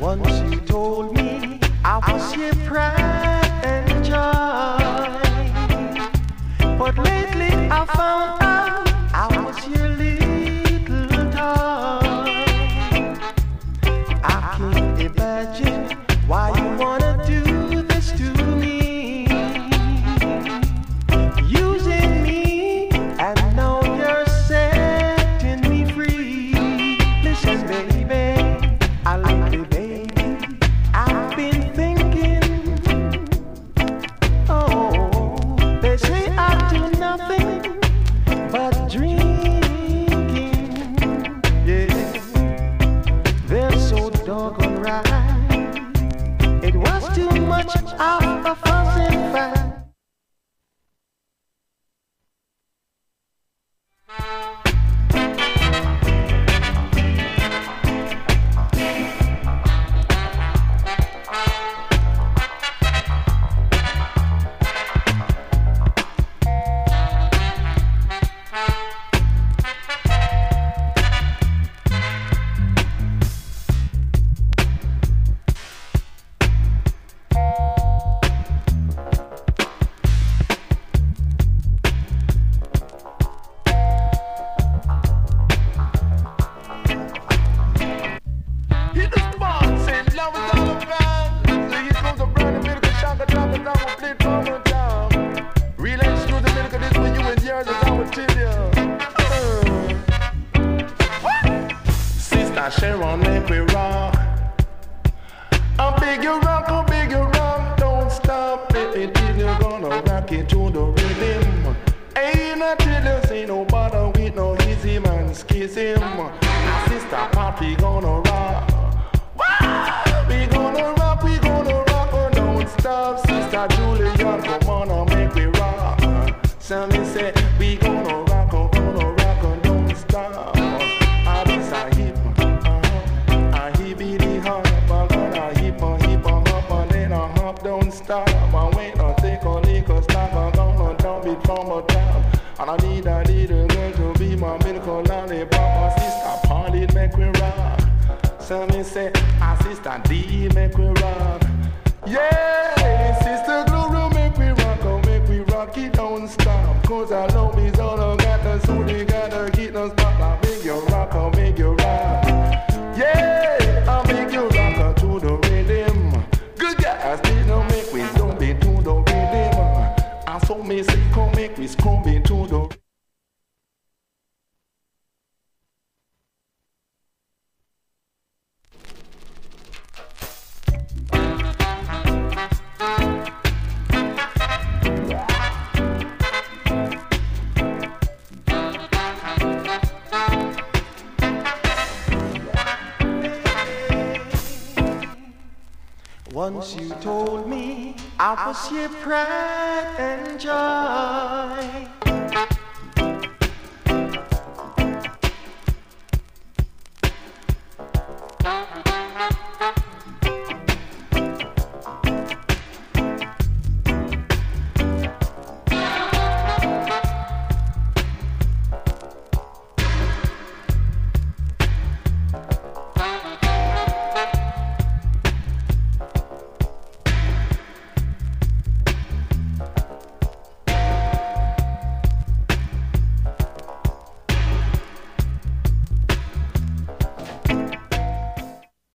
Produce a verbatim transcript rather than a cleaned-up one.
Once you told me I was your pride and joy, but lately I found out I was your little toy. I can't imagine why you wanna do this to me, using me, and now you're setting me free. Listen, baby, I love you, baby. I've been thinking, oh, they say I do nothing but drinking. Yeah, they're so doggone right. It was too much of a fuss and fight. Sharon, make me rock. I beg you rock, I beg you rock. Don't stop, baby, till you're gonna rock it to the rhythm. Ain't until you say no bother with no easy man schism. Our sister party gonna rock. We gonna rock, we gonna rock, oh, don't stop. Sister Julia, come on and make me rock. So me say, we gonna rock, oh, gonna rock, oh, don't stop. Ah, this a hip. Don't stop, I wait, I take a liquor stop, I'm gonna dump it from a top. And I need a little girl to be my medical lollipop. My sister Polly make me rock. So me say, our sister D make me rock. Yeah, sister Gloria make me rock, oh make me rock it, don't stop. Cause I love is all I got, and so they gotta get no stop. I make you rock, I'll make you rock. Yeah, I'll make you rock to the rhythm. Good guys, they don't make we don't be to the rhythm. I saw me say, come make me scrum into the. Once you told me I was your pride and joy,